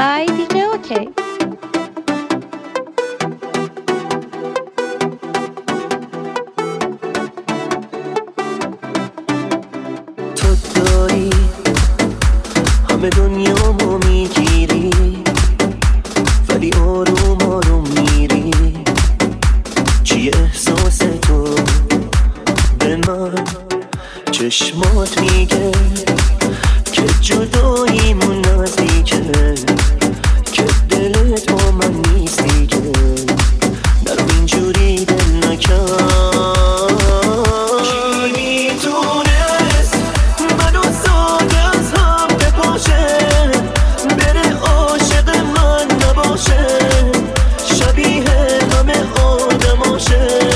by DJ OK. تو داری همه دنیامو میگیری، ولی آروم آروم میری. چی احساس تو به من؟ چشمات میگه که جداییمون نزدیکه، که دلت با من نیست دیگه. نرو اینجوری دل نکن. کی میدونست منو ساده از هم بپاشه، بره عاشق من نباشه، شبیه همه آدماشه.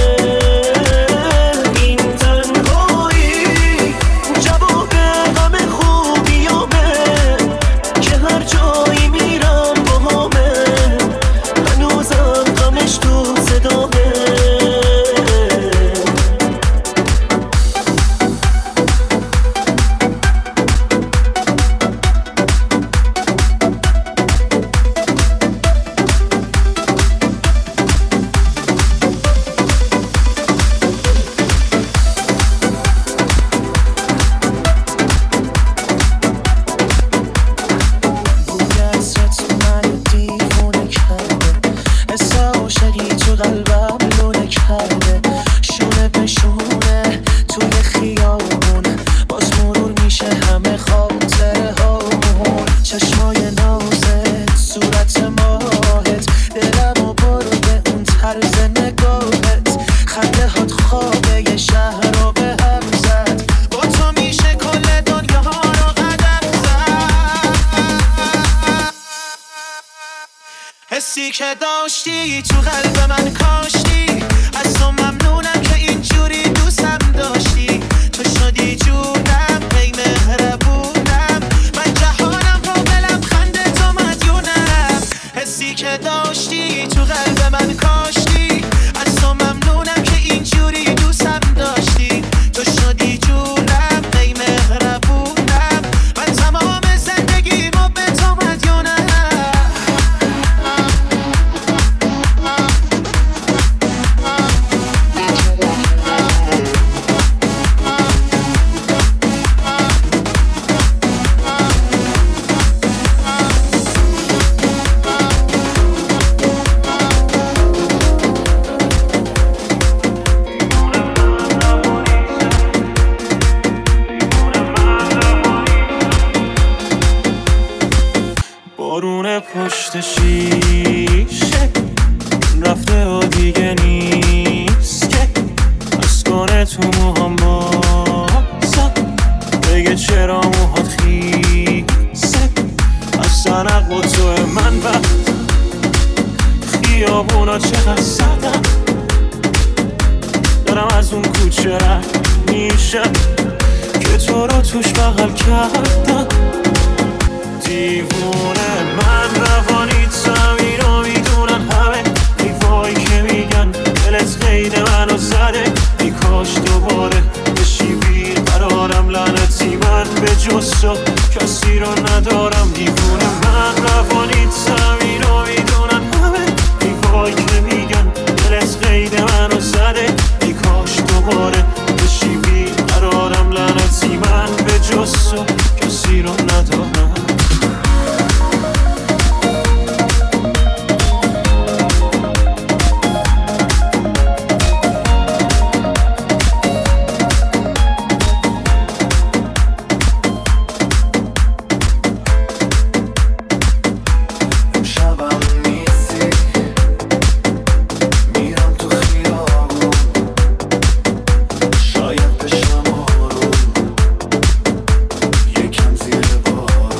که داشتی تو قلب من کاشتی، از تو ممنونم که اینجوری دوستم داشتی. تو شدی جونم، ای مهربونم، من جهانم رو به لبخند تو مدیونم. حسی که داشتی تو قلب من کاشتی، از تو ممنونم که اینجوری دوستم داشتی. تو شدی جونم، ای مهربونم، من تمام زندگیمو به تو مدیونم. پشت شیشه رفته و دیگه نیست که از کنه تو موهام بازم بگه چرا موهات خیسه. از سنق و تو من وقت خیابونا چقدر سردم، دارم از اون کوچه رد میشم که تو رو توش بغل کردم. دیوونه من روانیت زمین رو میدونن همه، دیوایی که میگن دلت قید منو زده. ای کاش دوباره بشی بیقرارم، لعنتی من به جز تو کسی رو ندارم. دیوونه من روانیت زمین رو میدونن همه، دیوایی که میگن دلت قید منو زده. ای کاش دوباره بشی بیقرارم، لعنتی من به جز تو کسی رو ندارم. شاید بشم آروم، یکم زیر بارون.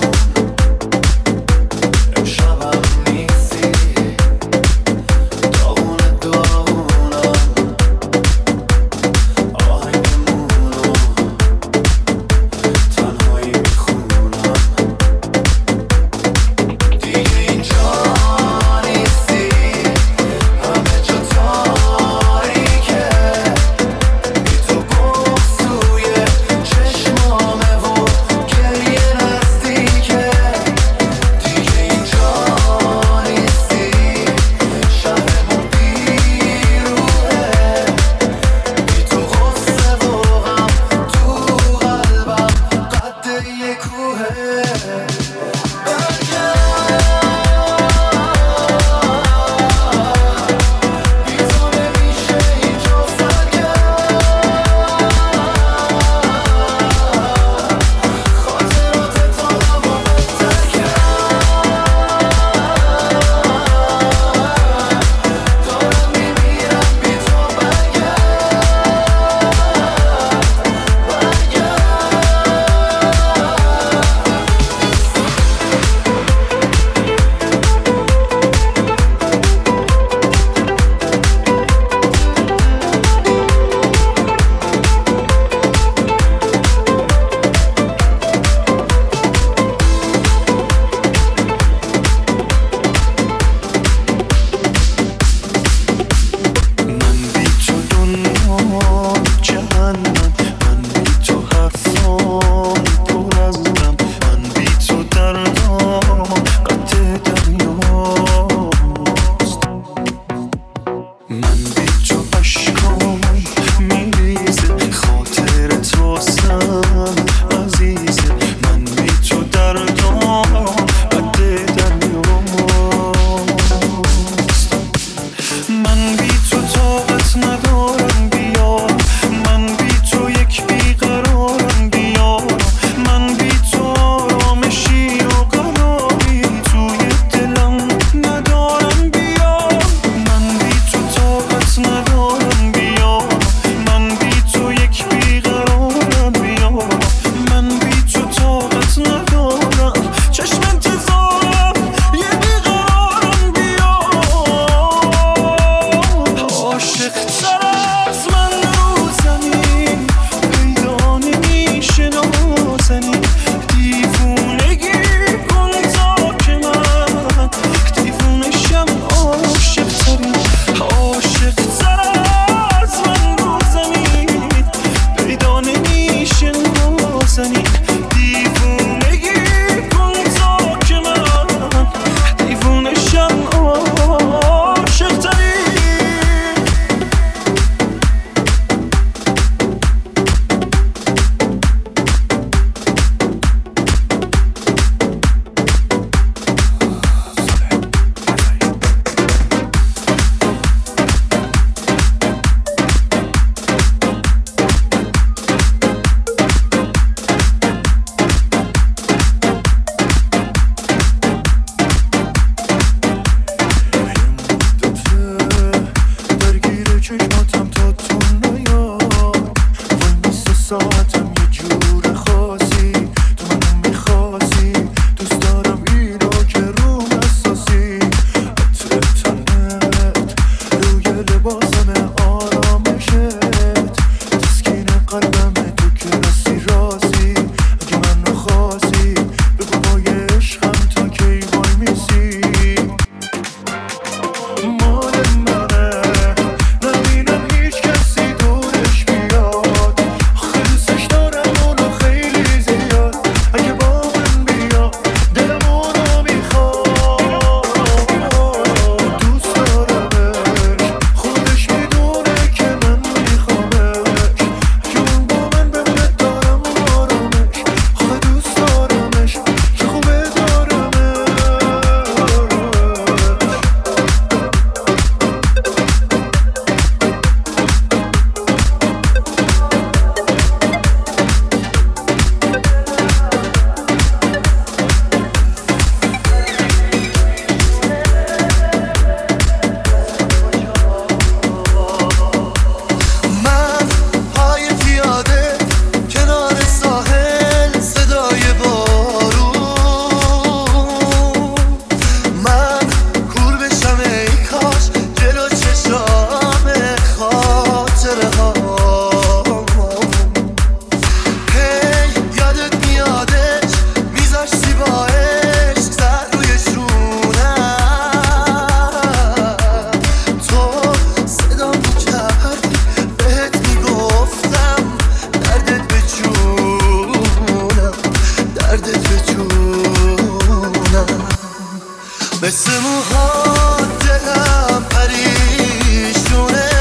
مثل موهات دلم پریشونه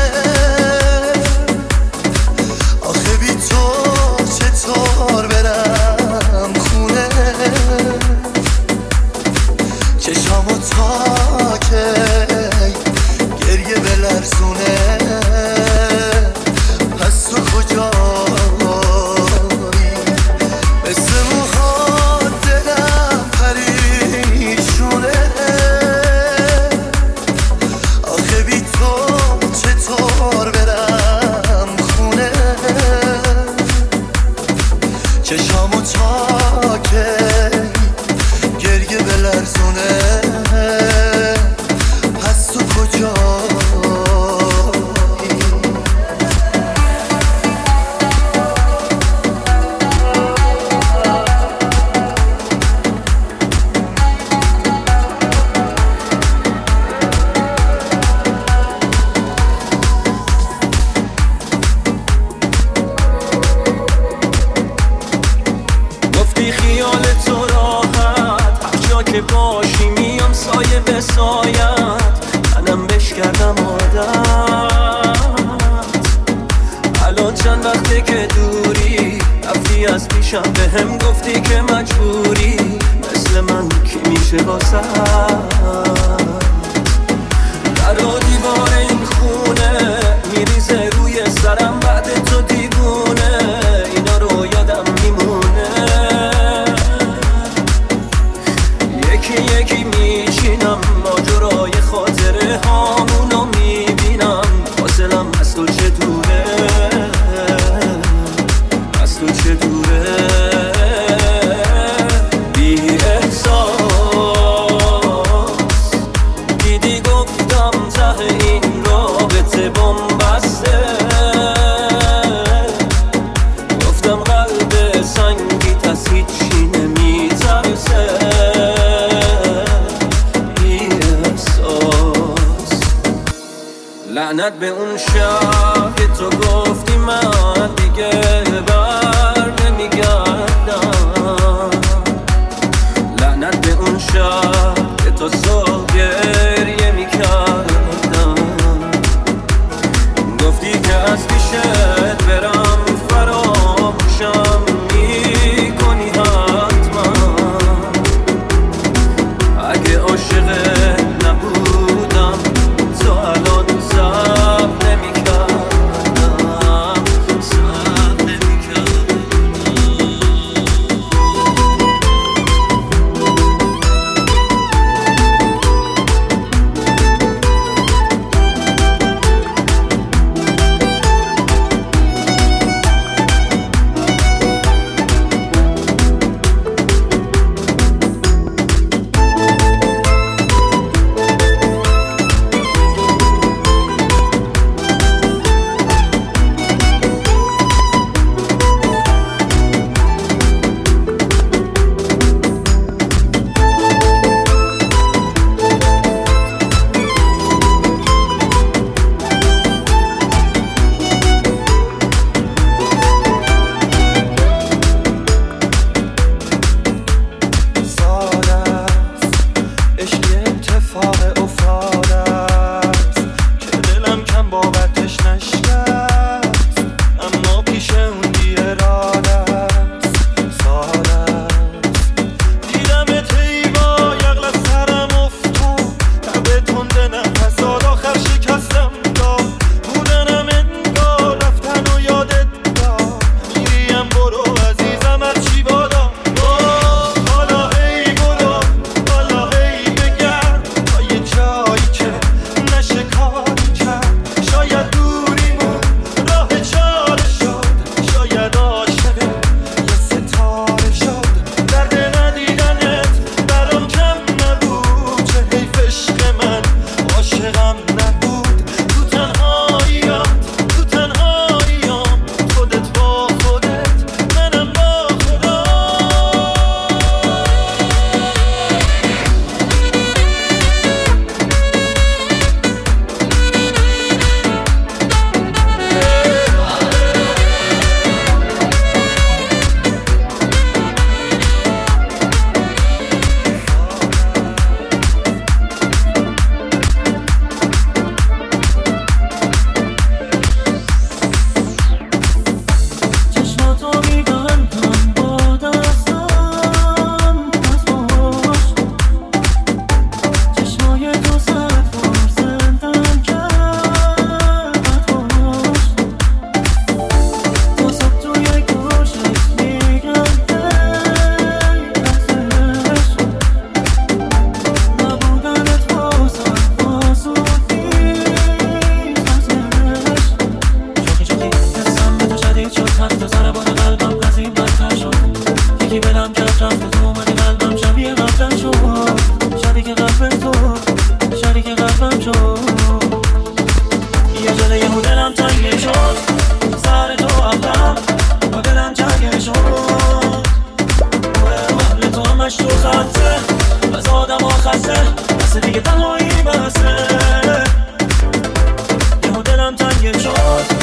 آخه بی تو چطور برم خونه چشامو تا که گریه بلرزونه پس تو کجایی مثل موهات دلم پریشونه آخه بی تو چطور برم خونه چشامو تا که گریه بلرزونه پس تو کجایی گفتی خیال تو راحت هر جا که باشی میام سایه به سایت منم بش کردم عادت الان چند وقته که دوری رفتی از پیشم به هم گفتی که مجبوری مثل من کی میشه واسه در و دیوار این خونه میریزه روی سرم بعد تو دیوونه اینا رو یادم میمونه یکی یکی میشینم ماجرای خاطره هامونو میبینم فاصلم از تو چه دوره از تو چه دوره بی احساس دیدی گفتم ته این رابطه بنبسته گفتم قلب سنگیت از هیچی نمیترسه لعنت به اون شب که تو گفتی من دیگه بر نمیگردم لعنت به اون شب که تو صبح گریه میکردم گفتی که از پیشت برم فراموشم میکنی حتما اگه عاشقت نبودم تو الان صبر نمی‌کردم صبر نمی‌کردم یکی برم کرد رفت تو اومدی قلبم شبیه قبلم شد، شریک قلب تو، شریک قلبم شد. یه جده یهو دلم تنگه شد، سر تو اقلم با دلم جنگه شد. قبل تو همش تو خطه، از آدم ها خسته، بس دیگه تنهایی بسه. یهو دلم تنگه شد،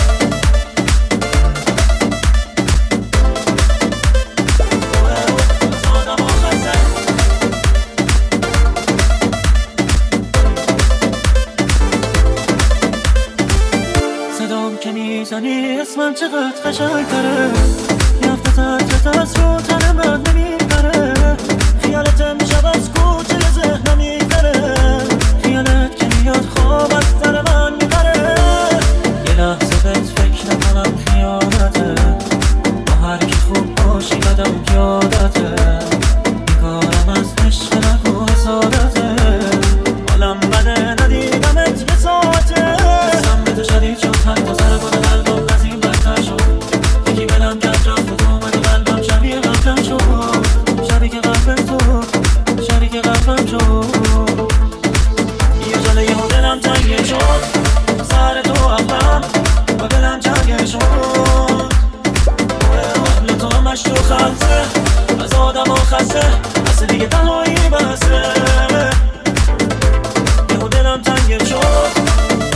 که میزنی اسمم چقدر قشنگ تره، یه هفته ترت از رو تنم بد نمیبره. خیالت میشب از کوچه ذهنم میبره، خیالت که میاد خواب از سر من میبره. یه لحظه بهت فکر نکنم خیالته، با هر کی خوب باشی بدم یادته. بیکارم از عشق نگو حسادته، حالم بده ندیدمت یه ساعته. دستم به تو شدید شد حتی سر گل قلبم از این بدتر شد. یکی برم کرد رفت تو اومدی قلبم شبیه قبلم شد، شریک قلب تو، شریک قلبم شد. یه جله یهو دلم تنگه شد، سر تو اقلم با دلم جنگه شد. قبل تو همش تو خطه، از آدم ها خسته، بس دیگه تنهایی بسه. یهو دلم تنگه شد،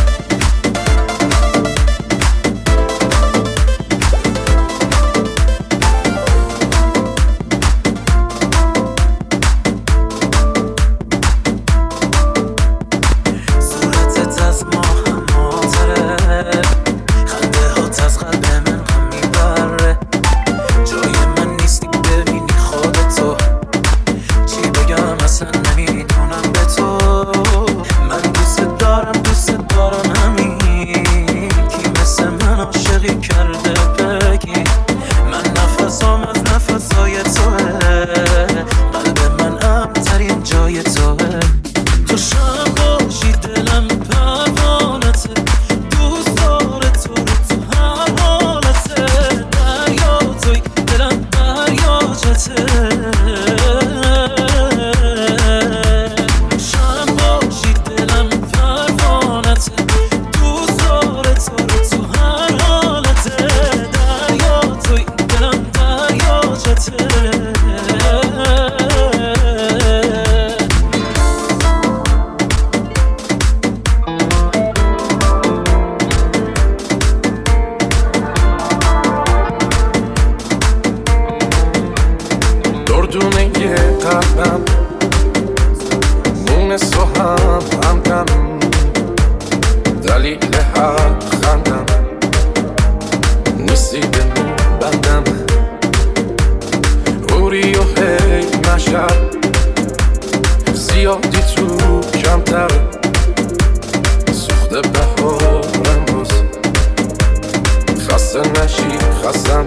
زیادی تو کمتر سوخته بهارم باز. خسته نشی خستم،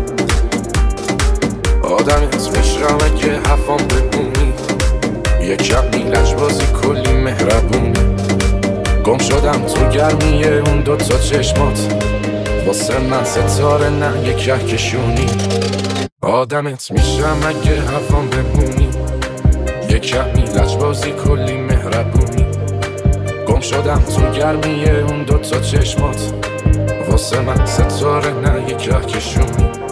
آدمت میشم اگه حفام بمونی. یه کمی لجبازی کلی مهربونی، گم شدم تو گرمیه اون دوتا چشمات. واسه من ستاره نه یه کهکشونی، آدمت میشم اگه حفام بمونی. یه کمی لجبازی کلی مهربونی، گم شدم تو گرمیه اون دوتا چشمات. واسه من ستاره نه یه کهکشونی.